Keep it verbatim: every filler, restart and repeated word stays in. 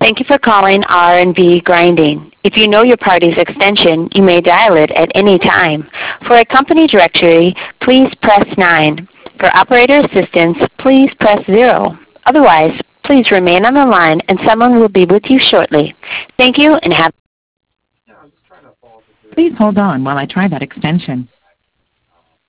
Thank you for calling R and B Grinding. If you know your party's extension, you may dial it at any time. For a company directory, please press nine. For operator assistance, please press zero. Otherwise, please remain on the line and someone will be with you shortly. Thank you and have Please hold on while I try that extension.